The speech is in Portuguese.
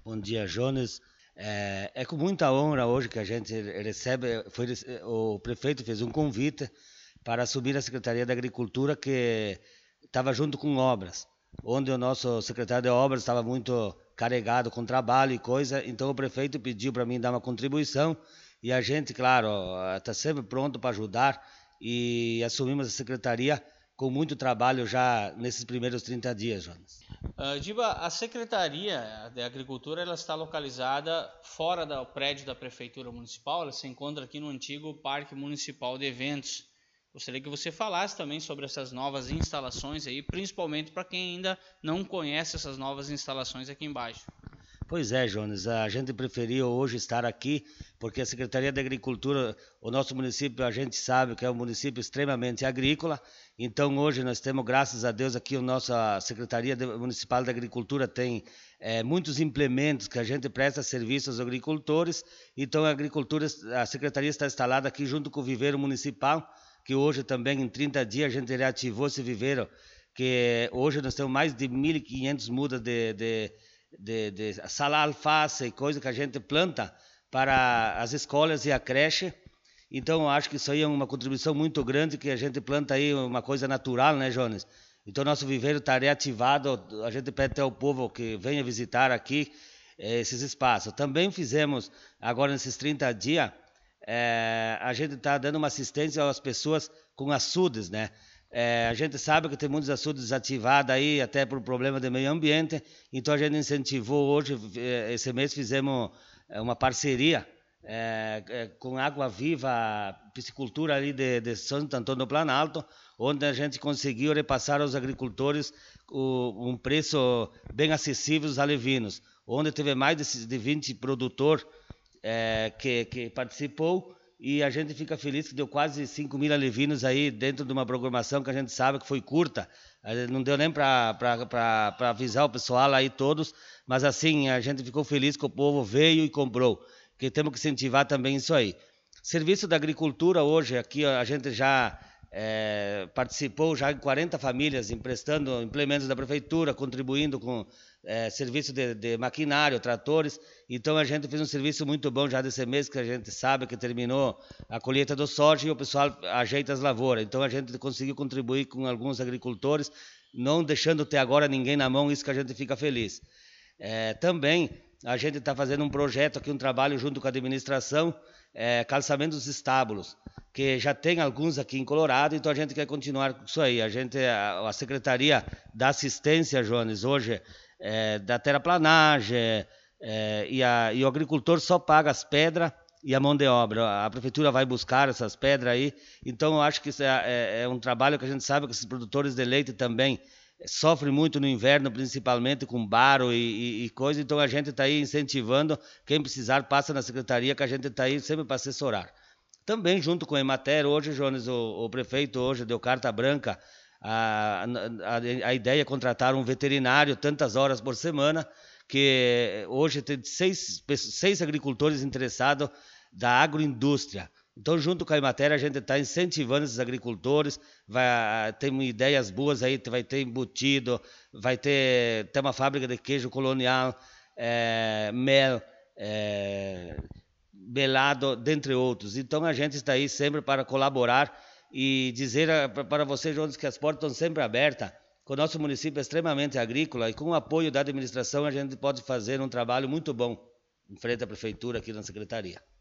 Bom dia, Jones. É com muita honra hoje que a gente recebe. O prefeito fez um convite para assumir a Secretaria da Agricultura, que estava junto com obras, onde o nosso secretário de obras estava muito carregado com trabalho e coisa. Então o prefeito pediu para mim dar uma contribuição e a gente, claro, está sempre pronto para ajudar e assumimos a secretaria com muito trabalho já nesses primeiros 30 dias, Jonas. Diba, a Secretaria de Agricultura ela está localizada fora do prédio da Prefeitura Municipal, ela se encontra aqui no antigo Parque Municipal de Eventos. Gostaria que você falasse também sobre essas novas instalações aí, principalmente para quem ainda não conhece essas novas instalações aqui embaixo. Pois é, Jones, a gente preferiu hoje estar aqui porque a Secretaria de Agricultura, o nosso município, a gente sabe que é um município extremamente agrícola, então hoje nós temos, graças a Deus, aqui a nossa Secretaria Municipal de Agricultura tem muitos implementos que a gente presta serviço aos agricultores, então a Secretaria está instalada aqui junto com o Viveiro Municipal, que hoje também em 30 dias a gente reativou esse viveiro, que hoje nós temos mais de 1.500 mudas de sala alface e coisa que a gente planta para as escolas e a creche. Então eu acho que isso aí é uma contribuição muito grande, que a gente planta aí uma coisa natural, né, Jones? Então nosso viveiro está reativado, a gente pede até ao povo que venha visitar aqui esses espaços. Também fizemos, agora nesses 30 dias, a gente está dando uma assistência às pessoas com açudes, né? A gente sabe que tem muitos açudes desativados aí, até por problema de meio ambiente, então a gente incentivou hoje, esse mês fizemos uma parceria com Água Viva, piscicultura ali de Santo Antônio do Planalto, onde a gente conseguiu repassar aos agricultores um preço bem acessível aos alevinos, onde teve mais de 20 produtores que participou, e a gente fica feliz que deu quase 5.000 alevinos aí dentro de uma programação que a gente sabe que foi curta. Não deu nem para avisar o pessoal aí todos, mas assim, a gente ficou feliz que o povo veio e comprou, que temos que incentivar também isso aí. Serviço da agricultura hoje, aqui a gente já participou já em 40 famílias, emprestando implementos da prefeitura, contribuindo com serviço de maquinário, tratores. Então a gente fez um serviço muito bom já desse mês, que a gente sabe que terminou a colheita do soja e o pessoal ajeita as lavouras. Então a gente conseguiu contribuir com alguns agricultores, não deixando até agora ninguém na mão, isso que a gente fica feliz. Também a gente está fazendo um projeto aqui, um trabalho junto com a administração, calçamento dos estábulos, que já tem alguns aqui em Colorado, então a gente quer continuar com isso aí. A Secretaria da Assistência, Jones, hoje da terraplanagem, e o agricultor só paga as pedras e a mão de obra. A prefeitura vai buscar essas pedras aí, então eu acho que isso é um trabalho que a gente sabe que esses produtores de leite também sofrem muito no inverno, principalmente com baro e coisa, então a gente está aí incentivando, quem precisar passa na secretaria, que a gente está aí sempre para assessorar. Também junto com a Emater, hoje, Jones, o prefeito hoje deu carta branca, a ideia é contratar um veterinário tantas horas por semana, que hoje tem seis agricultores interessados da agroindústria. Então, junto com a Emater, a gente está incentivando esses agricultores, tem ideias boas aí, vai ter embutido, vai ter uma fábrica de queijo colonial, mel, melado, dentre outros. Então, a gente está aí sempre para colaborar e dizer para vocês, Jones, que as portas estão sempre abertas, que o nosso município é extremamente agrícola e com o apoio da administração a gente pode fazer um trabalho muito bom em frente à prefeitura aqui na secretaria.